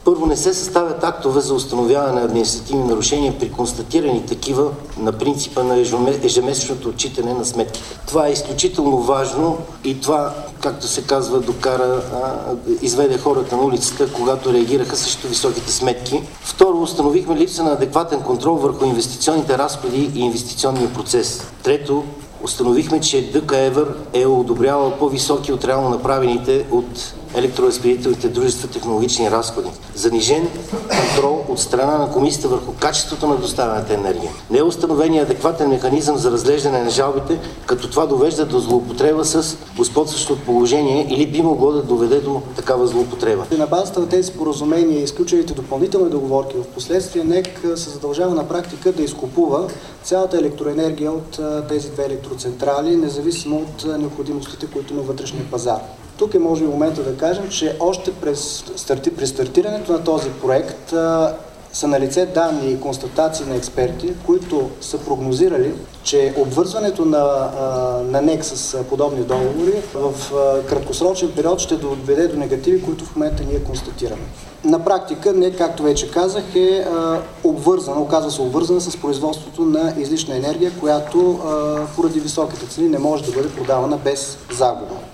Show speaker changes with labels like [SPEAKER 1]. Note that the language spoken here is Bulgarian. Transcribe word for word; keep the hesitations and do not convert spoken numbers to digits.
[SPEAKER 1] Първо, не се съставят актове за установяване на административни нарушения при констатирани такива на принципа на ежемесечното отчитане на сметките. Това е изключително важно и това, както се казва, докара, а, изведе хората на улицата, когато реагираха срещу високите сметки. Второ, установихме липса на адекватен контрол върху инвестиционните разходи и инвестиционния процес. Трето, установихме, че ДКЕВР е одобрявал по-високи от реално направените от електроразпределителните дружества технологични разходи. Занижен контрол от страна на комисията върху качеството на доставената енергия. Не е установен адекватен механизъм за разглеждане на жалбите, като това довежда до злоупотреба с господстващо положение или би могло да доведе до такава злоупотреба.
[SPEAKER 2] На базата на тези споразумения и изключените допълнителни договорки, в последствие НЕК се задължава на практика да изкупува цялата електроенергия от тези две електроцентрали, независимо от необходимостите, които има вътрешния пазар. Тук е може би момента да кажем, че още през старти, при стартирането на този проект а, са налице данни и констатации на експерти, които са прогнозирали, че обвързването на, а, на НЕК с подобни договори в а, краткосрочен период ще доведе до негативи, които в момента ние констатираме. На практика НЕК, както вече казах, е а, обвързана, оказва се обвързана с производството на излишна енергия, която а, поради високите цени не може да бъде продавана без загуба.